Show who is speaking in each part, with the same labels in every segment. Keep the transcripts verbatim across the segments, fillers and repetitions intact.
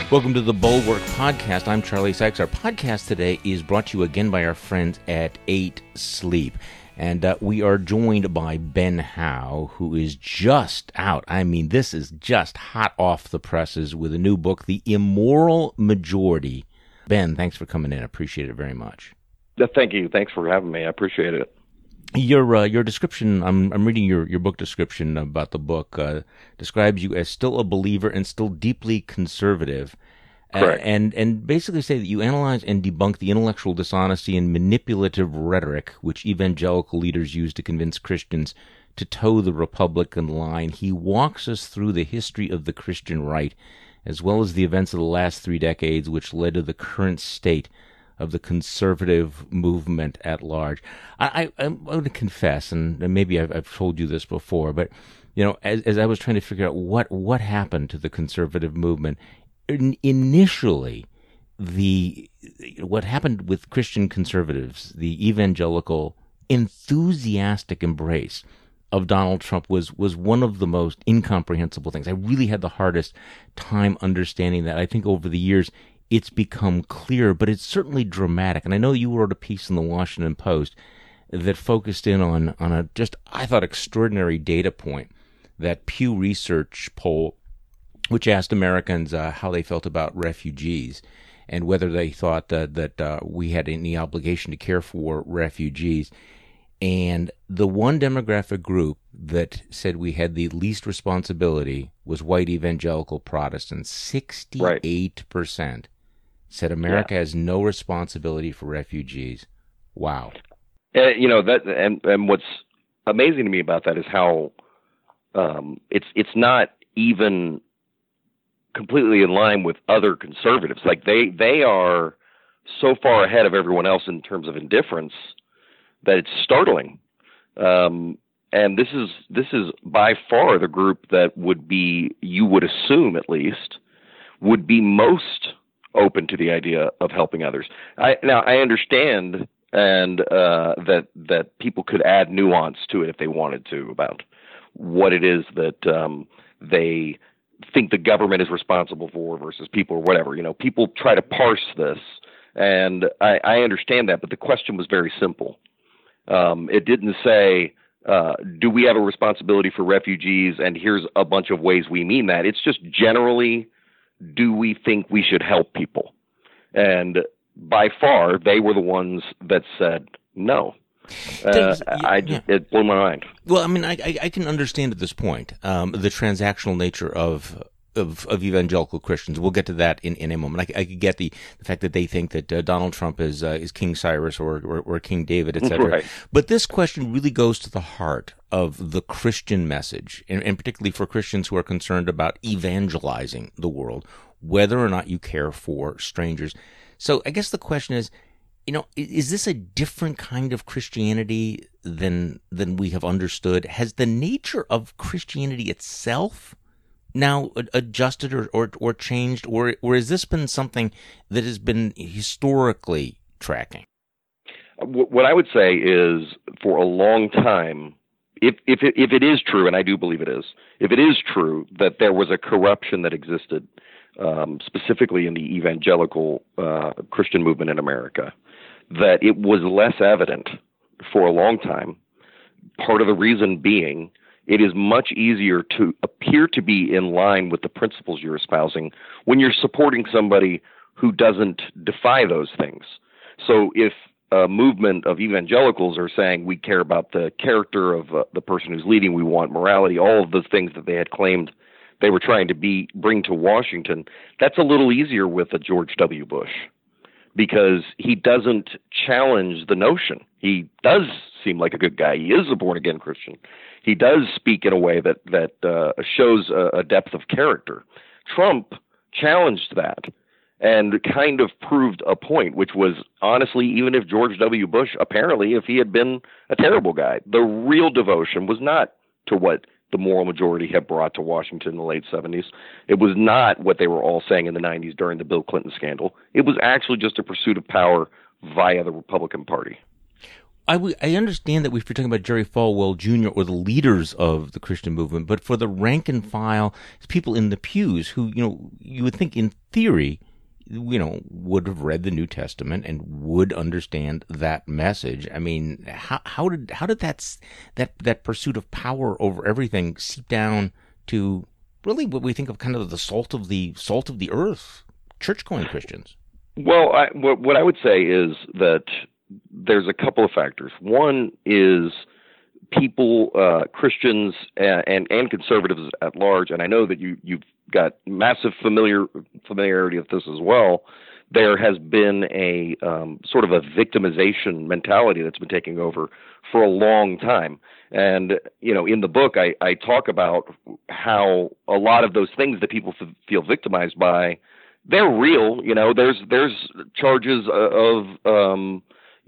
Speaker 1: Welcome to the Bulwark Podcast. I'm Charlie Sykes. Our podcast today is brought to you again by our friends at eight sleep. And uh, we are joined by Ben Howe, who is just out. I mean, this is just hot off the presses with a new book, The Immoral Majority. Ben, thanks for coming in. I appreciate it very much.
Speaker 2: Thank you. Thanks for having me. I appreciate it.
Speaker 1: Your uh, your description, I'm I'm reading your, your book description about the book, uh, describes you as still a believer and still deeply conservative.
Speaker 2: Correct.
Speaker 1: Uh, and, and basically say that you analyze and debunk the intellectual dishonesty and manipulative rhetoric which evangelical leaders use to convince Christians to toe the Republican line. He walks us through the history of the Christian right, as well as the events of the last three decades which led to the current state of the conservative movement at large. I, I, I'm going to confess, and maybe I've, I've told you this before, but you know, as, as I was trying to figure out what, what happened to the conservative movement, in, initially, the what happened with Christian conservatives, the evangelical enthusiastic embrace of Donald Trump was was one of the most incomprehensible things. I really had the hardest time understanding that. I think over the years, it's become clear, but it's certainly dramatic. And I know you wrote a piece in the Washington Post that focused in on, on a just, I thought, extraordinary data point, that Pew Research poll, which asked Americans uh, how they felt about refugees and whether they thought uh, that uh, we had any obligation to care for refugees. And the one demographic group that said we had the least responsibility was white evangelical Protestants. sixty-eight percent. Right. Said America yeah. has no responsibility for refugees. Wow.
Speaker 2: Uh, you know that, and and what's amazing to me about that is how um, it's it's not even completely in line with other conservatives. Like they they are so far ahead of everyone else in terms of indifference that it's startling. Um, and this is this is by far the group that would be, you would assume at least, would be most open to the idea of helping others. I, now, I understand and uh, that that people could add nuance to it if they wanted to about what it is that um, they think the government is responsible for versus people or whatever. You know, people try to parse this, and I, I understand that, but the question was very simple. Um, it didn't say, uh, do we have a responsibility for refugees, and here's a bunch of ways we mean that. It's just generally, do we think we should help people? And by far, they were the ones that said no. Uh, I just, yeah. It blew my mind.
Speaker 1: Well, I mean, I, I, I can understand at this point um, the transactional nature of, of of evangelical Christians. We'll get to that in, in a moment. I, I could get the, the fact that they think that uh, Donald Trump is uh, is King Cyrus or, or, or King David, et cetera.
Speaker 2: Right.
Speaker 1: But this question really goes to the heart of the Christian message, and, and particularly for Christians who are concerned about evangelizing the world, whether or not you care for strangers. So I guess the question is, you know, is this a different kind of Christianity than than we have understood? Has the nature of Christianity itself now adjusted or, or, or changed, or or has this been something that has been historically tracking?
Speaker 2: What I would say is, for a long time, if if it, if it is true, and I do believe it is, if it is true that there was a corruption that existed, um, specifically in the evangelical uh, Christian movement in America, that it was less evident for a long time. Part of the reason being, it is much easier to appear to be in line with the principles you're espousing when you're supporting somebody who doesn't defy those things. So if a movement of evangelicals are saying we care about the character of uh, the person who's leading, we want morality, all of the things that they had claimed they were trying to be bring to Washington, that's a little easier with a George W. Bush, because he doesn't challenge the notion. He does seem like a good guy. He is a born-again Christian. He does speak in a way that that uh, shows a, a depth of character. Trump challenged that and kind of proved a point, which was, honestly, even if George W. Bush, apparently, if he had been a terrible guy, the real devotion was not to what the moral majority had brought to Washington in the late seventies. It was not what they were all saying in the nineties during the Bill Clinton scandal. It was actually just a pursuit of power via the Republican Party.
Speaker 1: I, w- I understand that we're talking about Jerry Falwell Junior or the leaders of the Christian movement, but for the rank and file, people in the pews who, you know, you would think in theory, you know, would have read the New Testament and would understand that message. I mean, how how did how did that that that pursuit of power over everything seep down to really what we think of kind of the salt of the salt of the earth, church-going Christians?
Speaker 2: Well, I, what, what I would say is that there's a couple of factors. One is people, uh, Christians and, and, and conservatives at large, and I know that you, you've got massive familiar familiarity with this as well. There has been a um, sort of a victimization mentality that's been taking over for a long time. And, you know, in the book, I, I talk about how a lot of those things that people f- feel victimized by, they're real. You know, there's there's charges of um,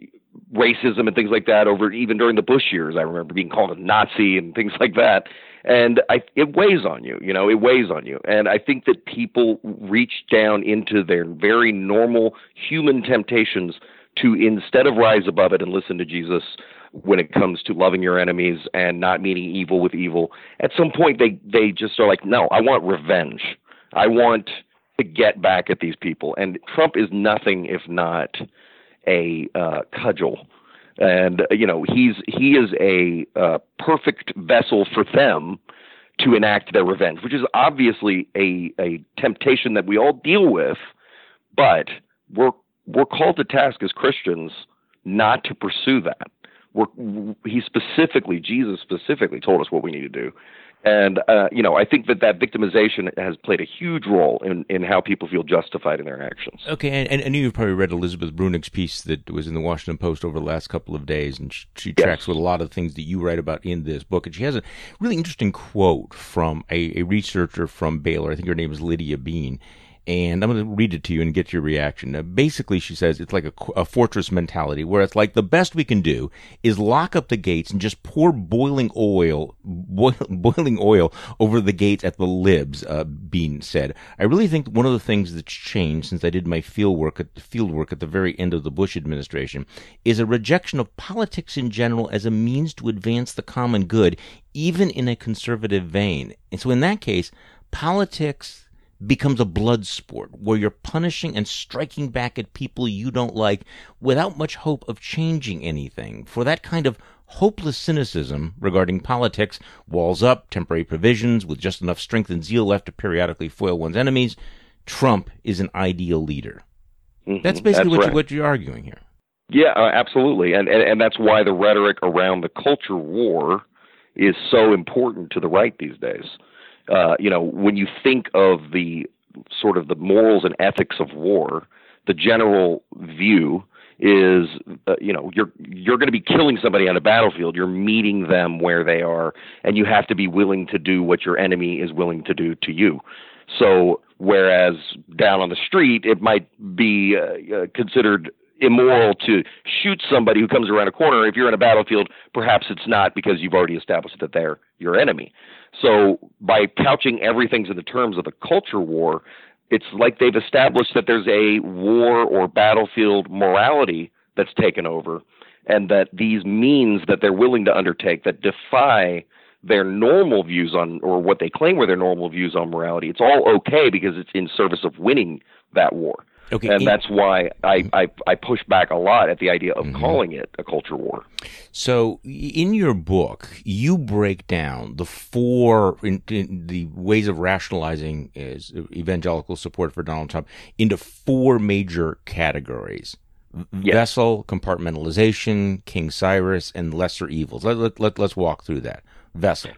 Speaker 2: racism and things like that over even during the Bush years. I remember being called a Nazi and things like that. And I, it weighs on you, you know, it weighs on you. And I think that people reach down into their very normal human temptations to, instead of rise above it and listen to Jesus when it comes to loving your enemies and not meaning evil with evil, at some point they, they just are like, no, I want revenge. I want to get back at these people. And Trump is nothing if not a uh, cudgel. And, you know, he's he is a uh, perfect vessel for them to enact their revenge, which is obviously a, a temptation that we all deal with. But we're we're called to task as Christians not to pursue that. We're, he specifically, Jesus specifically told us what we need to do. And, uh, you know, I think that that victimization has played a huge role in, in how people feel justified in their actions.
Speaker 1: Okay, and, and you've probably read Elizabeth Brunig's piece that was in the Washington Post over the last couple of days, and she, she tracks
Speaker 2: yes.
Speaker 1: with a lot of things that you write about in this book. And she has a really interesting quote from a, a researcher from Baylor. I think her name is Lydia Bean. And I'm going to read it to you and get your reaction. Uh, basically, she says it's like a, a fortress mentality, where it's like the best we can do is lock up the gates and just pour boiling oil, boil, boiling oil over the gates at the libs. Uh, Bean said, "I really think one of the things that's changed since I did my field work at field work at the very end of the Bush administration is a rejection of politics in general as a means to advance the common good, even in a conservative vein. And so, in that case, politics becomes a blood sport where you're punishing and striking back at people you don't like without much hope of changing anything. For that kind of hopeless cynicism regarding politics, walls up, temporary provisions with just enough strength and zeal left to periodically foil one's enemies, Trump is an ideal leader." Mm-hmm. That's basically that's what, right. you, what you're arguing here.
Speaker 2: Yeah, uh, absolutely. And, and and that's why the rhetoric around the culture war is so important to the right these days. Uh, you know, when you think of the sort of the morals and ethics of war, the general view is, uh, you know, you're you're going to be killing somebody on a battlefield. You're meeting them where they are, and you have to be willing to do what your enemy is willing to do to you. So, whereas down on the street, it might be uh, uh, considered immoral to shoot somebody who comes around a corner. If you're in a battlefield, perhaps it's not, because you've already established that they're your enemy. So by couching everything in the terms of the culture war, it's like they've established that there's a war or battlefield morality that's taken over, and that these means that they're willing to undertake that defy their normal views on, or what they claim were their normal views on morality, it's all okay because it's in service of winning that war. Okay, and in, that's why I, I, I push back a lot at the idea of mm-hmm. calling it a culture war.
Speaker 1: So in your book, you break down the four, in, in the ways of rationalizing is evangelical support for Donald Trump into four major categories. Yes. Vessel, compartmentalization, King Cyrus, and lesser evils. Let, let, let, let's walk through that. Vessel.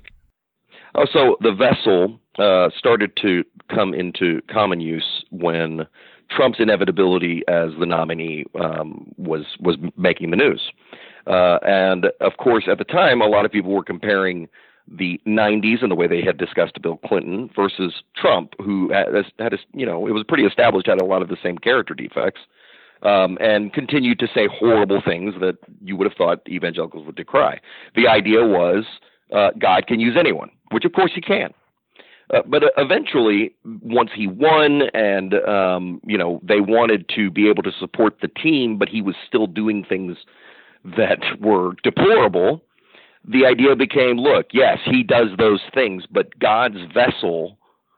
Speaker 2: Oh, so the vessel uh, started to come into common use when Trump's inevitability as the nominee um, was was making the news. Uh, and, of course, at the time, a lot of people were comparing the nineties and the way they had discussed Bill Clinton versus Trump, who had, had a, you know, it was pretty established, had a lot of the same character defects, um, and continued to say horrible things that you would have thought evangelicals would decry. The idea was uh, God can use anyone, which, of course, he can. Uh, but eventually, once he won and, um, you know, they wanted to be able to support the team, but he was still doing things that were deplorable, the idea became, look, yes, he does those things, but God's vessel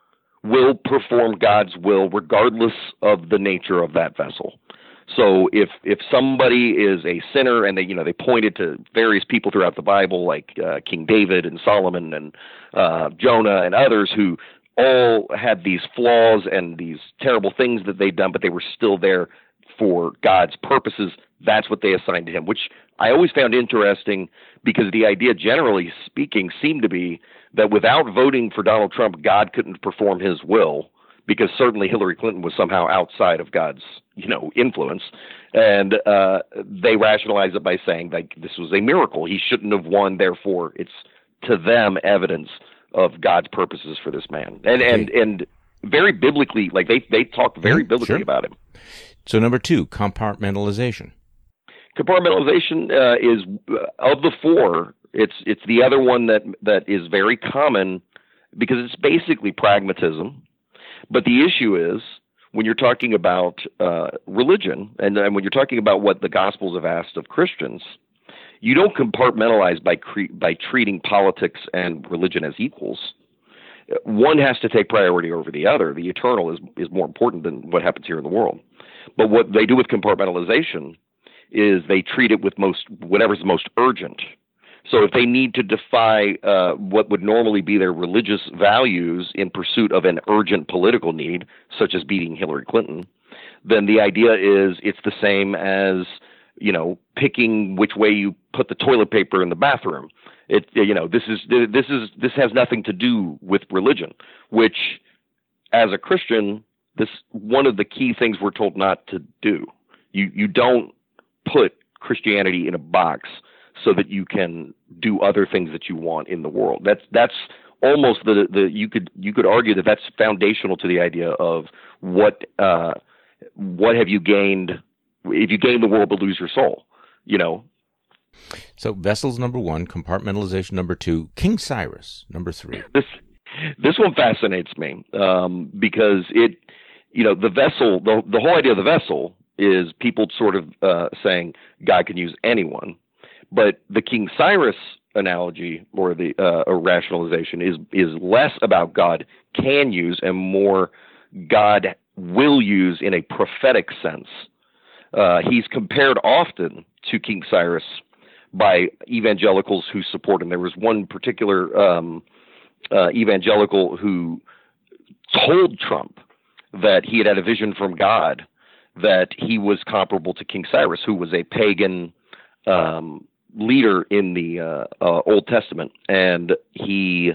Speaker 2: will perform God's will regardless of the nature of that vessel. So if if somebody is a sinner, and they you know they pointed to various people throughout the Bible, like uh, King David and Solomon and uh, Jonah and others, who all had these flaws and these terrible things that they'd done, but they were still there for God's purposes, that's what they assigned to him, which I always found interesting, because the idea, generally speaking, seemed to be that without voting for Donald Trump, God couldn't perform his will, because certainly Hillary Clinton was somehow outside of God's, you know, influence. And uh, they rationalized it by saying, like, this was a miracle. He shouldn't have won. Therefore, it's, to them, evidence of God's purposes for this man. And, okay. and, and very biblically, like they, they talk very mm, biblically sure. about him.
Speaker 1: So number two, compartmentalization.
Speaker 2: Compartmentalization uh, is, uh, of the four, it's, it's the other one that, that is very common, because it's basically pragmatism. But the issue is, when you're talking about uh, religion, and, and when you're talking about what the Gospels have asked of Christians, you don't compartmentalize by cre- by treating politics and religion as equals. One has to take priority over the other. The eternal is is more important than what happens here in the world. But what they do with compartmentalization is they treat it with most whatever's most urgent. So if they need to defy uh, what would normally be their religious values in pursuit of an urgent political need, such as beating Hillary Clinton, then the idea is it's the same as, you know, picking which way you put the toilet paper in the bathroom. It, you know, this is this is this has nothing to do with religion, which, as a Christian, this one of the key things we're told not to do. You you don't put Christianity in a box so that you can do other things that you want in the world. That's that's almost the the you could you could argue that that's foundational to the idea of what uh, what have you gained if you gain the world but lose your soul, you know.
Speaker 1: So vessels number one, compartmentalization number two, King Cyrus number three.
Speaker 2: This this one fascinates me um, because it you know the vessel the the whole idea of the vessel is people sort of uh, saying God can use anyone. But the King Cyrus analogy, or the uh, or rationalization, is is less about God can use and more God will use in a prophetic sense. Uh, he's compared often to King Cyrus by evangelicals who support him. There was one particular um, uh, evangelical who told Trump that he had had a vision from God that he was comparable to King Cyrus, who was a pagan um leader in the uh, uh, Old Testament, and he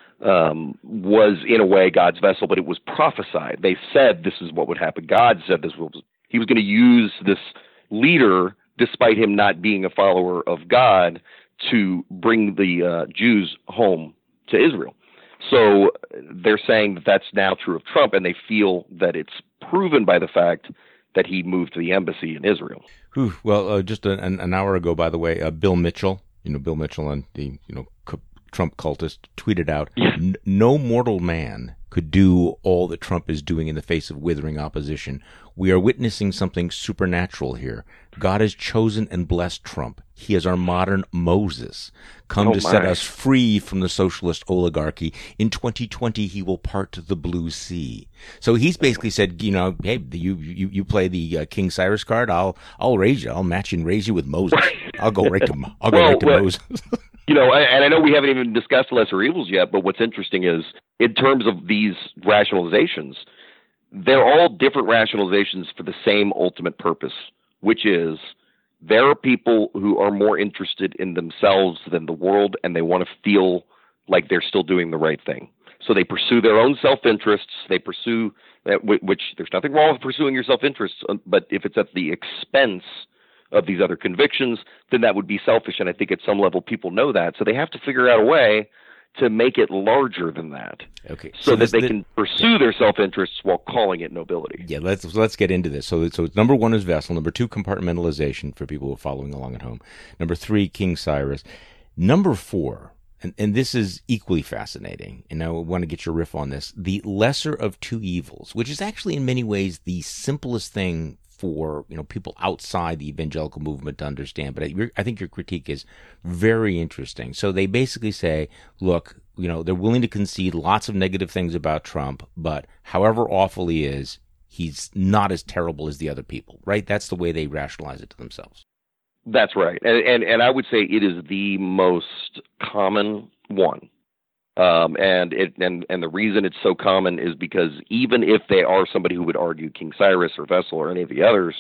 Speaker 2: um, was in a way God's vessel, but it was prophesied. They said this is what would happen. God said this was, he was going to use this leader, despite him not being a follower of God, to bring the uh, Jews home to Israel. So they're saying that that's now true of Trump, and they feel that it's proven by the fact that he moved to the embassy in Israel.
Speaker 1: Whew. Well, uh, just a, an, an hour ago, by the way, uh, Bill Mitchell, you know, Bill Mitchell, and the you know c- Trump cultist, tweeted out,
Speaker 2: yeah.
Speaker 1: "No mortal man could do all that Trump is doing in the face of withering opposition. We are witnessing something supernatural here. God has chosen and blessed Trump. He is our modern Moses, come
Speaker 2: oh
Speaker 1: to
Speaker 2: my.
Speaker 1: set us free from the socialist oligarchy. In twenty twenty, he will part the blue sea." So he's basically said, you know, hey, you you, you play the uh, King Cyrus card, I'll I'll raise you, I'll match and raise you with Moses. I'll go right to I'll go
Speaker 2: well,
Speaker 1: right to
Speaker 2: well,
Speaker 1: Moses.
Speaker 2: You know, and I know we haven't even discussed lesser evils yet, but what's interesting is, in terms of these rationalizations, they're all different rationalizations for the same ultimate purpose, which is there are people who are more interested in themselves than the world, and they want to feel like they're still doing the right thing. So they pursue their own self-interests. They pursue that, which there's nothing wrong with pursuing your self-interests, but if it's at the expense of these other convictions, then that would be selfish. And I think at some level people know that. So they have to figure out a way to make it larger than that.
Speaker 1: Okay.
Speaker 2: So, so that they
Speaker 1: the,
Speaker 2: can pursue yeah. their self-interests while calling it nobility.
Speaker 1: Yeah, let's let's get into this. So so number one is vessel. Number two, compartmentalization for people who are following along at home. Number three, King Cyrus. Number four, and, and this is equally fascinating, and I want to get your riff on this, the lesser of two evils, which is actually in many ways the simplest thing for, you know, people outside the evangelical movement to understand. But I, I think your critique is very interesting. So they basically say, look, you know, they're willing to concede lots of negative things about Trump, but however awful he is, he's not as terrible as the other people, right? That's the way they rationalize it to themselves.
Speaker 2: That's right. And, and, and I would say it is the most common one. Um, and it and, and the reason it's so common is because even if they are somebody who would argue King Cyrus or Vessel or any of the others,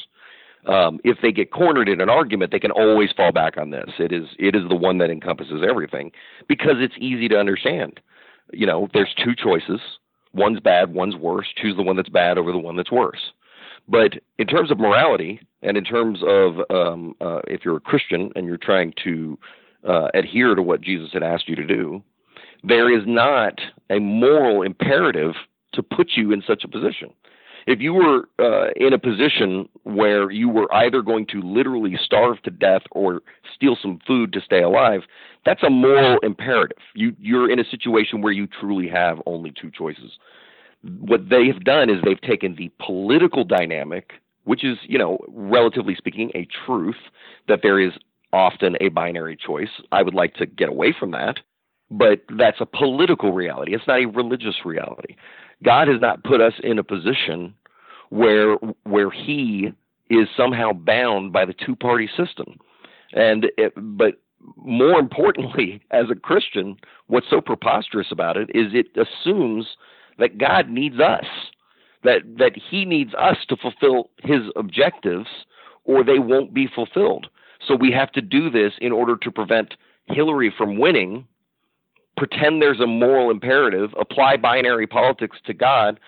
Speaker 2: um, if they get cornered in an argument, they can always fall back on this. It is it is the one that encompasses everything because it's easy to understand. You know, there's two choices. One's bad, one's worse. Choose the one that's bad over the one that's worse. But in terms of morality and in terms of um, uh, if you're a Christian and you're trying to uh, adhere to what Jesus had asked you to do, there is not a moral imperative to put you in such a position. If you were uh, in a position where you were either going to literally starve to death or steal some food to stay alive, that's a moral imperative. You, you're in a situation where you truly have only two choices. What they have done is they've taken the political dynamic, which is, you know, relatively speaking, a truth that there is often a binary choice. I would like to get away from that. But that's a political reality. It's not a religious reality. God has not put us in a position where where he is somehow bound by the two-party system. And it, but more importantly, as a Christian, what's so preposterous about it is it assumes that God needs us, that that he needs us to fulfill his objectives, or they won't be fulfilled. So we have to do this in order to prevent Hillary from winning. Pretend there's a moral imperative, apply binary politics to God,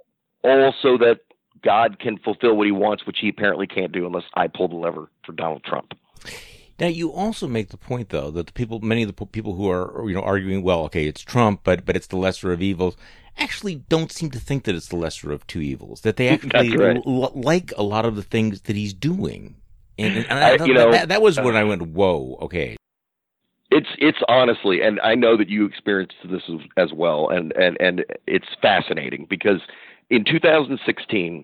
Speaker 2: all so that God can fulfill what he wants, which he apparently can't do unless I pull the lever for Donald Trump.
Speaker 1: Now, you also make the point, though, that the people, many of the people who are, you know, arguing, well, okay, it's Trump, but but it's the lesser of evils, actually don't seem to think that it's the lesser of two evils. That they actually
Speaker 2: right.
Speaker 1: l- like a lot of the things that he's doing, and, and
Speaker 2: I,
Speaker 1: I,
Speaker 2: you know,
Speaker 1: that, that was when I went, whoa, okay.
Speaker 2: It's it's honestly, and I know that you experienced this as, as well, and, and, and it's fascinating because in two thousand sixteen,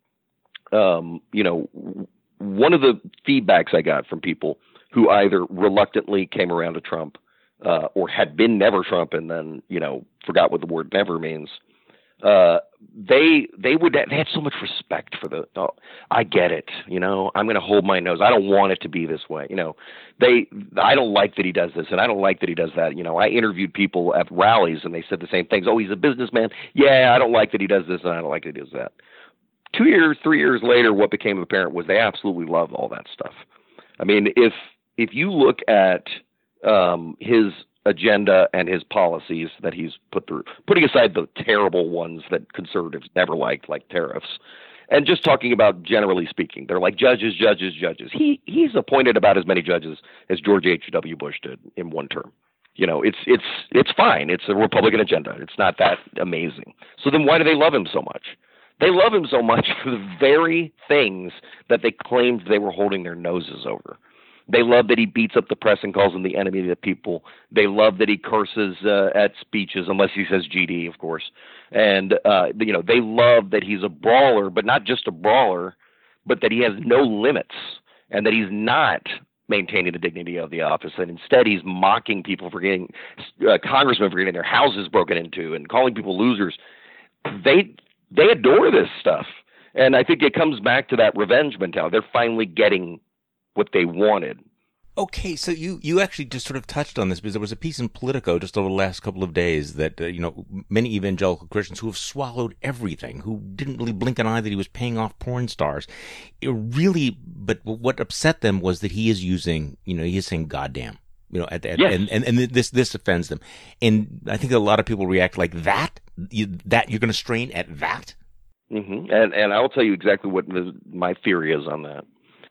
Speaker 2: um, you know, one of the feedbacks I got from people who either reluctantly came around to Trump uh, or had been never Trump and then, you know, forgot what the word never means, uh, they they would they had so much respect for the. Oh, I get it, you know. I'm going to hold my nose. I don't want it to be this way, you know. They I don't like that he does this, and I don't like that he does that. You know, I interviewed people at rallies, and they said the same things. Oh, he's a businessman. Yeah, I don't like that he does this, and I don't like that he does that. Two years, three years later, what became apparent was they absolutely love all that stuff. I mean, if if you look at um, his agenda and his policies that he's put through, putting aside the terrible ones that conservatives never liked, like tariffs, and just talking about generally speaking, they're like judges, judges, judges. He he's appointed about as many judges as George H W. Bush did in one term. You know, it's it's it's fine. It's a Republican agenda. It's not that amazing. So then why do they love him so much? They love him so much for the very things that they claimed they were holding their noses over. They love that he beats up the press and calls them the enemy of the people. They love that he curses uh, at speeches, unless he says G D, of course. And, uh, you know, they love that he's a brawler, but not just a brawler, but that he has no limits and that he's not maintaining the dignity of the office. And instead, he's mocking people for getting, uh, congressmen for getting their houses broken into and calling people losers. They, they adore this stuff. And I think it comes back to that revenge mentality. They're finally getting what they wanted.
Speaker 1: Okay, so you, you actually just sort of touched on this because there was a piece in Politico just over the last couple of days that, uh, you know, many evangelical Christians who have swallowed everything, who didn't really blink an eye that he was paying off porn stars, it really, but what upset them was that he is using, you know, he is saying goddamn, you know, at, at,
Speaker 2: yes.
Speaker 1: and, and, and this, this offends them. And I think a lot of people react like that, you, that you're going to strain at that.
Speaker 2: Mm-hmm. And, and I'll tell you exactly what the, my theory is on that.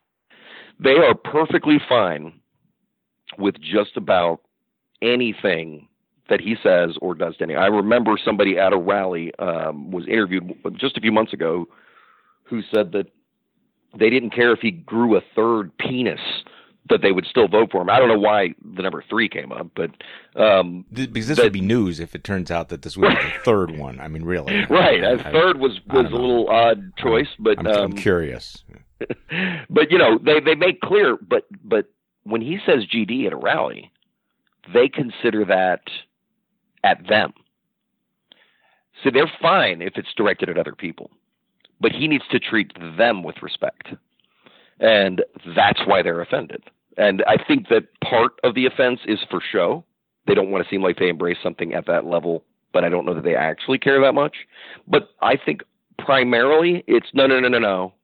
Speaker 2: They are perfectly fine with just about anything that he says or does to any. I remember somebody at a rally um, was interviewed just a few months ago who said that they didn't care if he grew a third penis, that they would still vote for him. I don't know why the number three came up, but um,
Speaker 1: because this
Speaker 2: that,
Speaker 1: would be news if it turns out that this was the third one. I mean, really,
Speaker 2: right?
Speaker 1: I,
Speaker 2: a third was was a little odd choice,
Speaker 1: I'm,
Speaker 2: but
Speaker 1: I'm,
Speaker 2: um,
Speaker 1: I'm curious.
Speaker 2: But you know, they they make clear. But but when he says G D at a rally, they consider that at them. So they're fine if it's directed at other people, but he needs to treat them with respect, and that's why they're offended. And I think that part of the offense is for show. They don't want to seem like they embrace something at that level, but I don't know that they actually care that much. But I think primarily it's no, no, no, no, no.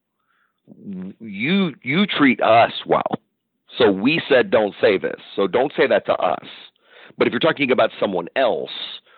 Speaker 2: You you treat us well. So we said don't say this. So don't say that to us. But if you're talking about someone else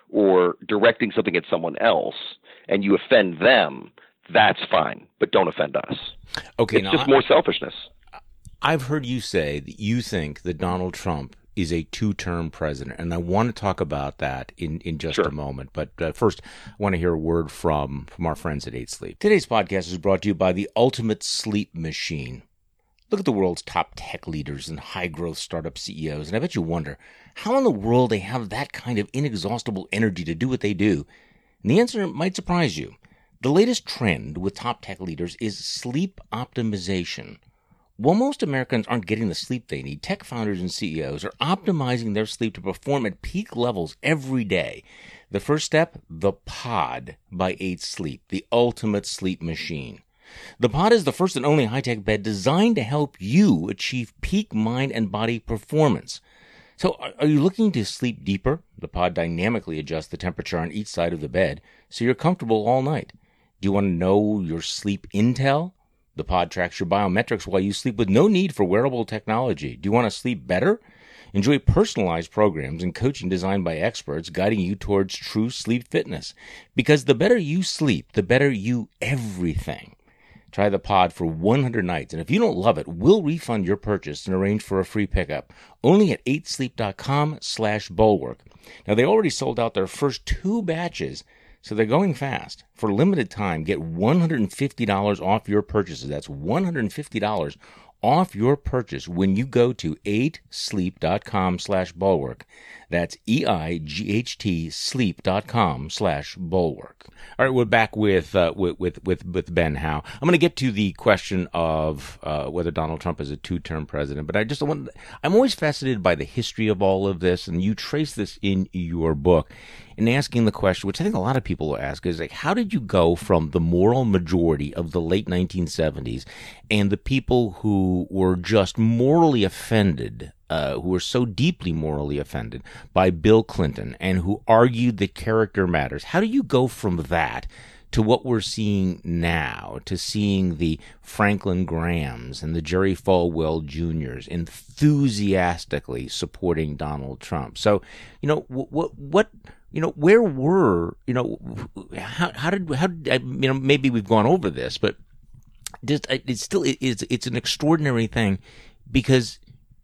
Speaker 2: or directing something at someone else and you offend them, that's fine. But don't offend us.
Speaker 1: Okay,
Speaker 2: it's just I, more selfishness.
Speaker 1: I've heard you say that you think that Donald Trump is a two-term president, and I want to talk about that in, in just
Speaker 2: sure.
Speaker 1: a moment. But uh, first, I want to hear a word from, from our friends at eight sleep. Today's podcast is brought to you by the Ultimate Sleep Machine. Look at the world's top tech leaders and high-growth startup C E Os, and I bet you wonder how in the world they have that kind of inexhaustible energy to do what they do. And the answer might surprise you. The latest trend with top tech leaders is sleep optimization. While most Americans aren't getting the sleep they need, tech founders and C E Os are optimizing their sleep to perform at peak levels every day. The first step, the Pod by eight sleep, the ultimate sleep machine. The Pod is the first and only high-tech bed designed to help you achieve peak mind and body performance. So are you looking to sleep deeper? The Pod dynamically adjusts the temperature on each side of the bed so you're comfortable all night. Do you want to know your sleep intel? The Pod tracks your biometrics while you sleep with no need for wearable technology. Do you want to sleep better? Enjoy personalized programs and coaching designed by experts guiding you towards true sleep fitness. Because the better you sleep, the better you everything. Try the Pod for one hundred nights, and if you don't love it, we'll refund your purchase and arrange for a free pickup. Only at eight sleep dot com slash bulwark. Now, they already sold out their first two batches, so they're going fast. For limited time, get one hundred fifty dollars off your purchases. That's one hundred fifty dollars off your purchase when you go to eight sleep dot com slash bulwark. That's E I G H T sleep dot com slash bulwark. All right, we're back with, uh, with, with, with, with Ben Howe. I'm going to get to the question of uh, whether Donald Trump is a two-term president, but I just want, I'm always fascinated by the history of all of this, and you trace this in your book. In asking the question, which I think a lot of people will ask, is like, how did you go from the moral majority of the late nineteen seventies and the people who were just morally offended, uh, who were so deeply morally offended by Bill Clinton and who argued that character matters? How do you go from that to what we're seeing now, to seeing the Franklin Grahams and the Jerry Falwell Juniors enthusiastically supporting Donald Trump? So, you know, what, what, you know, where were, you know, how, how did, how did, I, you know, maybe we've gone over this, but just, it's still, it's, it's an extraordinary thing because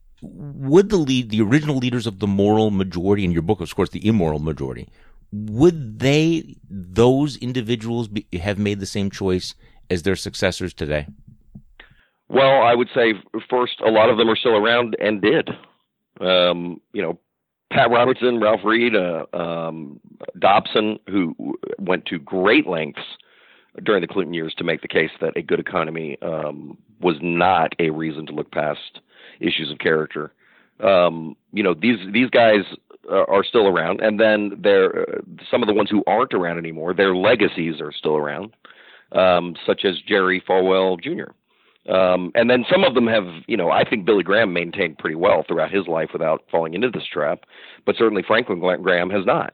Speaker 1: would the lead, the original leaders of the moral majority, in your book, of course, the immoral majority, would they, those individuals be, have made the same choice as their successors today?
Speaker 2: Well, I would say first, a lot of them are still around and did. Um, you know, Pat Robertson, Ralph Reed, uh, um, Dobson, who went to great lengths during the Clinton years to make the case that a good economy um, was not a reason to look past issues of character. Um, you know, these these guys are still around, and then there uh, some of the ones who aren't around anymore, their legacies are still around, um, such as Jerry Falwell Junior Um, and then some of them have, you know, I think Billy Graham maintained pretty well throughout his life without falling into this trap, but certainly Franklin Graham has not.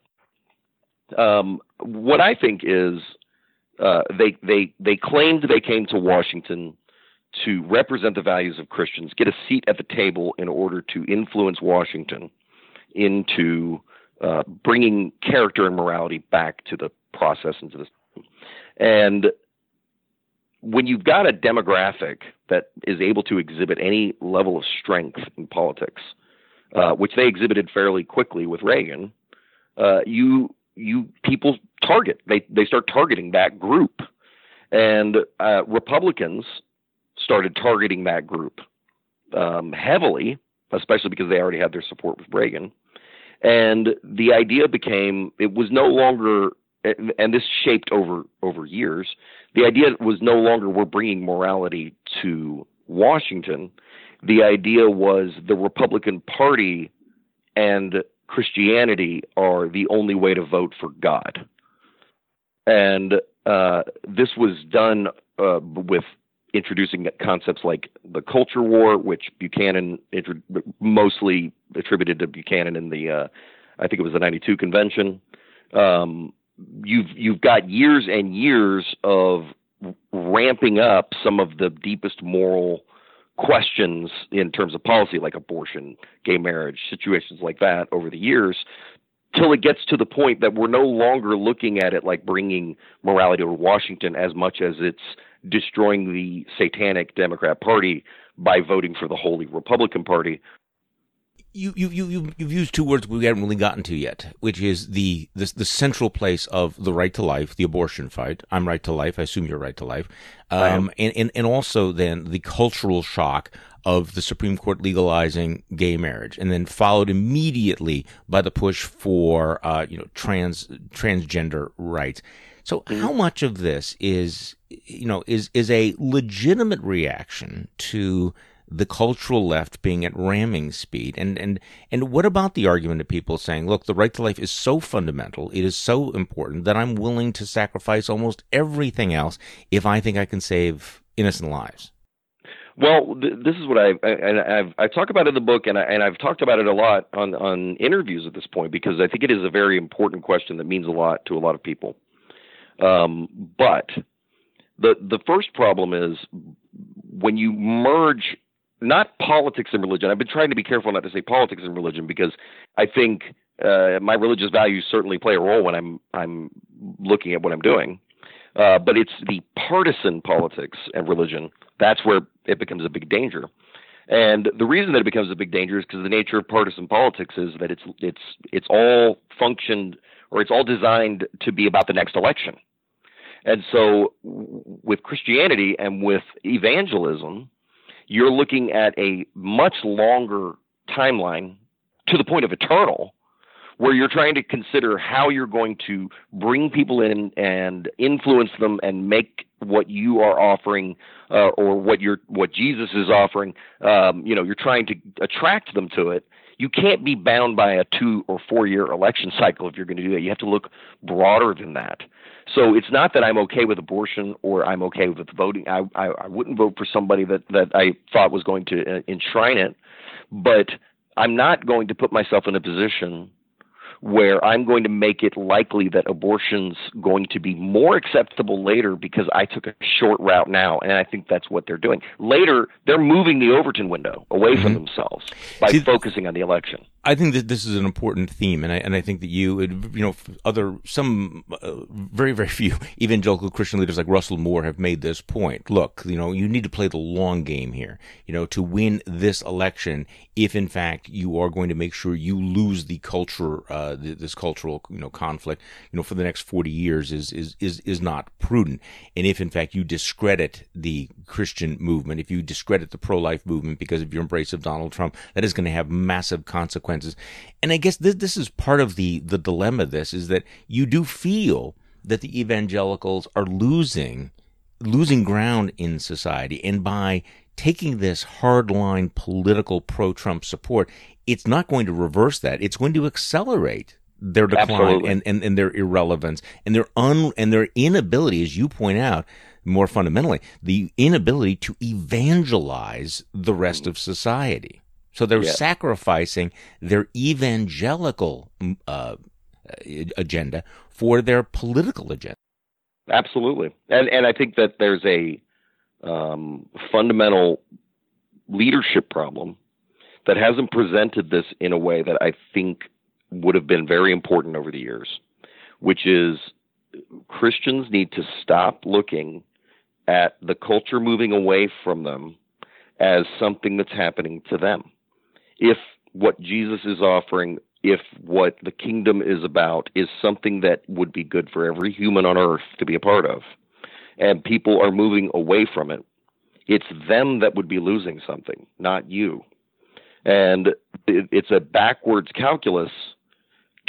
Speaker 2: Um, what I think is uh, they they they claimed they came to Washington to represent the values of Christians, get a seat at the table in order to influence Washington into uh, bringing character and morality back to the process and to the system. And when you've got a demographic that is able to exhibit any level of strength in politics, uh, which they exhibited fairly quickly with Reagan, uh, you you people target they they start targeting that group, and uh, Republicans started targeting that group um, heavily, especially because they already had their support with Reagan. And the idea became, it was no longer and this shaped over over years. The idea was no longer we're bringing morality to Washington. The idea was the Republican Party and Christianity are the only way to vote for God. And uh, this was done uh, with introducing concepts like the culture war, which Buchanan intro- mostly attributed to Buchanan in the, uh, I think it was the ninety-two convention. Um, you've you've got years and years of ramping up some of the deepest moral questions in terms of policy, like abortion, gay marriage, situations like that over the years, till it gets to the point that we're no longer looking at it like bringing morality to Washington as much as it's destroying the satanic Democrat Party by voting for the holy Republican Party.
Speaker 1: You, you, you, you've used two words we haven't really gotten to yet, which is the, the the central place of the right to life, the abortion fight. I'm right to life. I assume you're right to life. Um, and, and, and also then the cultural shock of the Supreme Court legalizing gay marriage, and then followed immediately by the push for uh, you know trans transgender rights. So how much of this is you know is is a legitimate reaction to the cultural left being at ramming speed? And, and, and what about the argument of people saying, look, the right to life is so fundamental, it is so important that I'm willing to sacrifice almost everything else if I think I can save innocent lives?
Speaker 2: Well, th- this is what I, I I've I talk about in the book, and I, and I've talked about it a lot on, on interviews at this point, because I think it is a very important question that means a lot to a lot of people. Um, but the the first problem is when you merge not politics and religion. I've been trying to be careful not to say politics and religion, because I think uh, my religious values certainly play a role when I'm I'm looking at what I'm doing. Uh, but it's the partisan politics and religion. That's where it becomes a big danger. And the reason that it becomes a big danger is because the nature of partisan politics is that it's it's it's all functioned, or it's all designed to be about the next election. And so with Christianity and with evangelism, you're looking at a much longer timeline, to the point of eternal, where you're trying to consider how you're going to bring people in and influence them and make what you are offering uh, or what you're what Jesus is offering. Um, you know, you're trying to attract them to it. You can't be bound by a two or four year election cycle if you're going to do that. You have to look broader than that. So it's not that I'm okay with abortion or I'm okay with voting. I, I, I wouldn't vote for somebody that, that I thought was going to enshrine it, but I'm not going to put myself in a position where I'm going to make it likely that abortion's going to be more acceptable later because I took a short route now. And I think that's what they're doing. Later, they're moving the Overton window away mm-hmm. from themselves by See, focusing on the election.
Speaker 1: I think that this is an important theme, and I and I think that you, you know, other some uh, very very few evangelical Christian leaders like Russell Moore have made this point. Look, you know, you need to play the long game here, you know, to win this election. If in fact you are going to make sure you lose the culture, uh, this cultural, you know, conflict, you know, for the next forty years is is is is not prudent. And if in fact you discredit the Christian movement, if you discredit the pro-life movement because of your embrace of Donald Trump, that is going to have massive consequences. And I guess this this is part of the, the dilemma of this, is that you do feel that the evangelicals are losing losing ground in society. And by taking this hardline political pro-Trump support, it's not going to reverse that. It's going to accelerate their decline and, and, and their irrelevance and their un and their inability, as you point out, more fundamentally, the inability to evangelize the rest of society. So they're yeah. sacrificing their evangelical uh, agenda for their political agenda.
Speaker 2: Absolutely. And and I think that there's a um, fundamental leadership problem that hasn't presented this in a way that I think would have been very important over the years, which is Christians need to stop looking at the culture moving away from them as something that's happening to them. If what Jesus is offering, if what the kingdom is about is something that would be good for every human on earth to be a part of, and people are moving away from it, it's them that would be losing something, not you. And it, it's a backwards calculus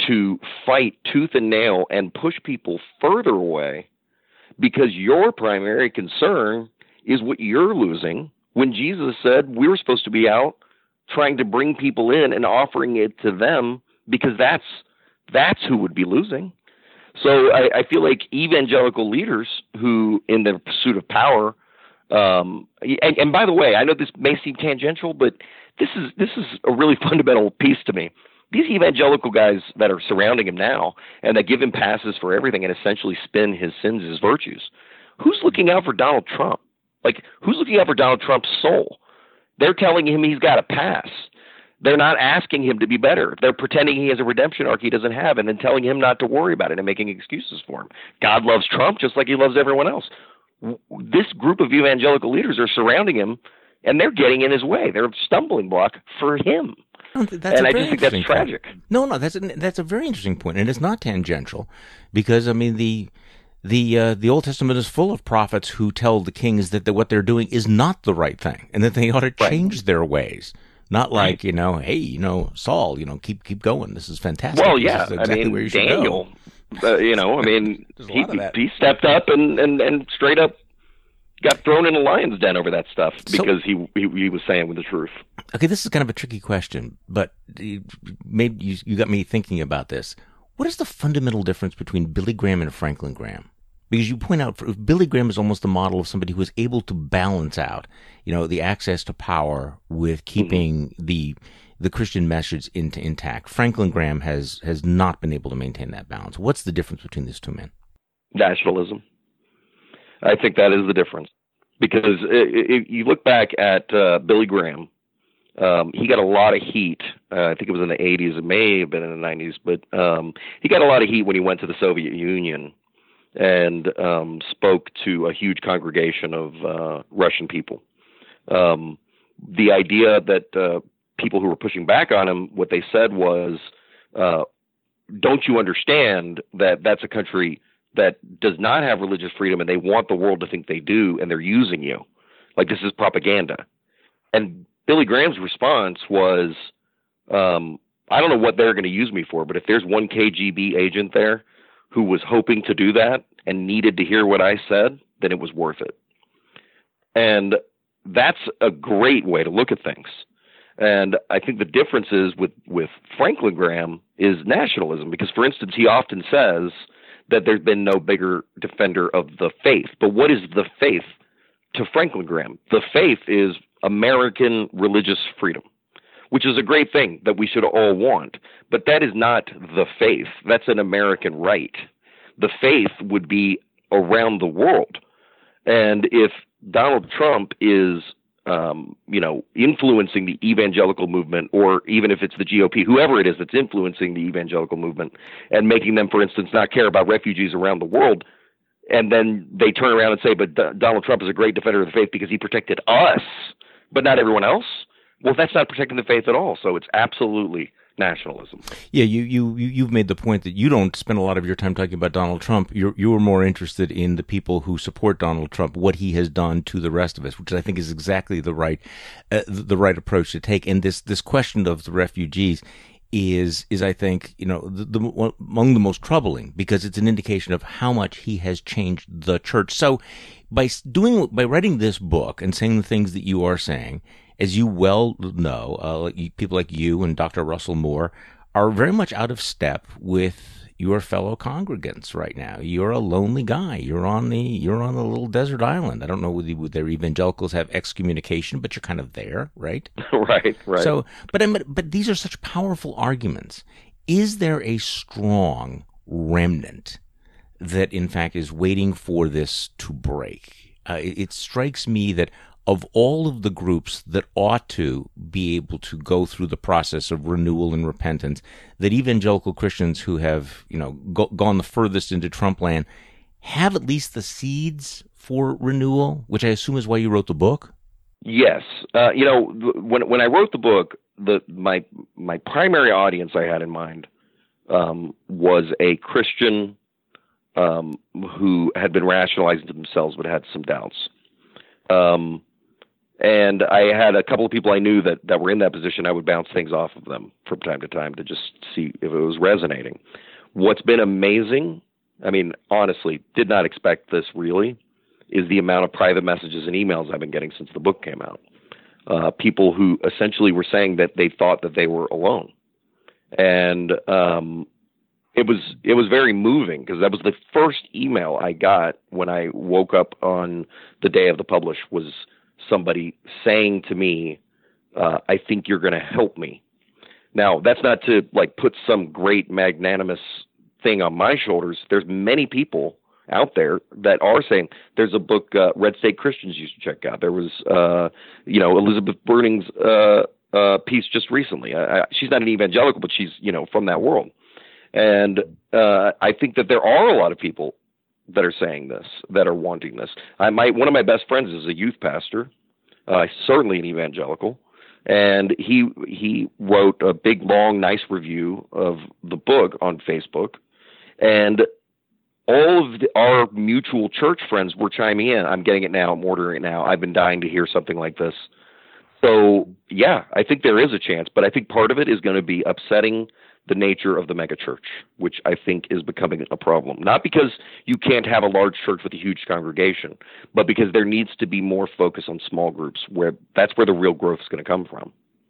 Speaker 2: to fight tooth and nail and push people further away because your primary concern is what you're losing, when Jesus said we were supposed to be out trying to bring people in and offering it to them, because that's that's who would be losing. So I, I feel like evangelical leaders who, in their pursuit of power, um, and, and by the way, I know this may seem tangential, but this is this is a really fundamental piece to me. These evangelical guys that are surrounding him now and that give him passes for everything and essentially spin his sins as virtues, who's looking out for Donald Trump? Like, who's looking out for Donald Trump's soul? They're telling him he's got a pass. They're not asking him to be better. They're pretending he has a redemption arc he doesn't have and then telling him not to worry about it and making excuses for him. God loves Trump just like he loves everyone else. This group of evangelical leaders are surrounding him, and they're getting in his way. They're a stumbling block for him.
Speaker 1: That's
Speaker 2: and I just think that's tragic.
Speaker 1: Point. No, no, that's a, that's a very interesting point, and it's not tangential, because I mean the the uh, the Old Testament is full of prophets who tell the kings that the, what they're doing is not the right thing, and that they ought to change right. their ways. Not like right. you know, hey, you know, Saul, you know, keep keep going. This is fantastic.
Speaker 2: Well, yeah,
Speaker 1: exactly
Speaker 2: I mean,
Speaker 1: where you
Speaker 2: Daniel, uh, you know, I mean, he,
Speaker 1: he
Speaker 2: he stepped up and, and, and straight up got thrown in a lion's den over that stuff because so, he, he he was saying with the truth.
Speaker 1: Okay, this is kind of a tricky question, but maybe you, you got me thinking about this. What is the fundamental difference between Billy Graham and Franklin Graham? Because you point out Billy Graham is almost the model of somebody who is able to balance out, you know, the access to power with keeping mm-hmm. the the Christian message in, intact. Franklin Graham has has not been able to maintain that balance. What's the difference between these two men?
Speaker 2: Nationalism. I think that is the difference, because if you look back at uh, Billy Graham, um, he got a lot of heat. Uh, I think it was in the eighties. It may have been in the nineties, but um, he got a lot of heat when he went to the Soviet Union and um, spoke to a huge congregation of uh, Russian people. Um, the idea that uh, people who were pushing back on him, what they said was, uh, don't you understand that that's a country that does not have religious freedom, and they want the world to think they do, and they're using you. Like, this is propaganda. And Billy Graham's response was, um, I don't know what they're going to use me for, but if there's one K G B agent there who was hoping to do that and needed to hear what I said, then it was worth it. And that's a great way to look at things. And I think the difference is with, with Franklin Graham is nationalism, because, for instance, he often says that there's been no bigger defender of the faith. But what is the faith to Franklin Graham? The faith is American religious freedom, which is a great thing that we should all want. But that is not the faith. That's an American right. The faith would be around the world. And if Donald Trump is Um, you know, influencing the evangelical movement, or even if it's the G O P, whoever it is that's influencing the evangelical movement and making them, for instance, not care about refugees around the world, and then they turn around and say, but D- Donald Trump is a great defender of the faith because he protected us, but not everyone else. Well, that's not protecting the faith at all. So it's absolutely nationalism.
Speaker 1: Yeah, you, you, you've made the point that you don't spend a lot of your time talking about Donald Trump. You're, you're more interested in the people who support Donald Trump, what he has done to the rest of us, which I think is exactly the right, uh, the right approach to take. And this, this question of the refugees is, is I think, you know, the, the, among the most troubling, because it's an indication of how much he has changed the church. So by doing, by writing this book and saying the things that you are saying, as you well know, uh, people like you and Doctor Russell Moore are very much out of step with your fellow congregants right now. You're a lonely guy. You're on the you're on a little desert island. I don't know whether, whether evangelicals have excommunication, but you're kind of there, right?
Speaker 2: right, right.
Speaker 1: So, but but these are such powerful arguments. Is there a strong remnant that, in fact, is waiting for this to break? Uh, it, it strikes me that of all of the groups that ought to be able to go through the process of renewal and repentance, that evangelical Christians who have, you know, go, gone the furthest into Trump land have at least the seeds for renewal, which I assume is why you wrote the book?
Speaker 2: Yes. Uh, you know, when when I wrote the book, the my my primary audience I had in mind um, was a Christian um, who had been rationalizing to themselves but had some doubts. Um, And I had a couple of people I knew that, that were in that position. I would bounce things off of them from time to time to just see if it was resonating. What's been amazing, I mean, honestly, did not expect this really, is the amount of private messages and emails I've been getting since the book came out. Uh, people who essentially were saying that they thought that they were alone. And um, it was it was very moving because that was the first email I got when I woke up on the day of the publish, was somebody saying to me, uh, I think you're going to help me. Now, that's not to like put some great magnanimous thing on my shoulders. There's many people out there that are saying there's a book, uh, Red State Christians you should check out. There was, uh, you know, Elizabeth Bruning's uh, uh, piece just recently. I, I, she's not an evangelical, but she's, you know, from that world. And uh, I think that there are a lot of people that are saying this, that are wanting this. I might, one of my best friends is a youth pastor, uh, certainly an evangelical. And he he wrote a big, long, nice review of the book on Facebook. And all of the, our mutual church friends were chiming in. I'm getting it now. I'm ordering it now. I've been dying to hear something like this. So, yeah, I think there is a chance. But I think part of it is going to be upsetting the nature of the megachurch, which I think is becoming a problem. Not because you can't have a large church with a huge congregation, but because there needs to be more focus on small groups, where that's where the real growth is going to come from.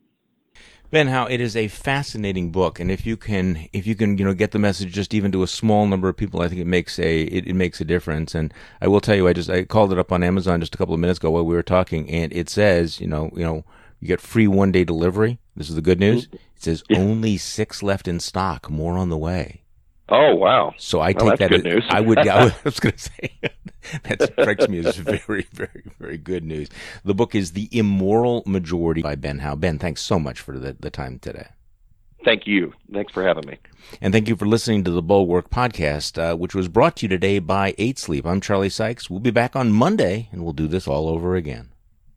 Speaker 1: Ben Howe, it is a fascinating book, and if you can, if you can, you know, get the message just even to a small number of people, I think it makes a it, it makes a difference. And I will tell you, I just I called it up on Amazon just a couple of minutes ago while we were talking, and it says, you know, you know, you get free one day delivery. This is the good news. It says yeah. only six left in stock, more on the way.
Speaker 2: Oh, wow.
Speaker 1: So I
Speaker 2: well,
Speaker 1: take that
Speaker 2: good
Speaker 1: as,
Speaker 2: news.
Speaker 1: I would, I was going to say, that strikes me as very, very, very good news. The book is The Immoral Majority by Ben Howe. Ben, thanks so much for the, the time today.
Speaker 2: Thank you. Thanks for having me.
Speaker 1: And thank you for listening to the Bulwark Podcast, uh, which was brought to you today by eight sleep. I'm Charlie Sykes. We'll be back on Monday, and we'll do this all over again.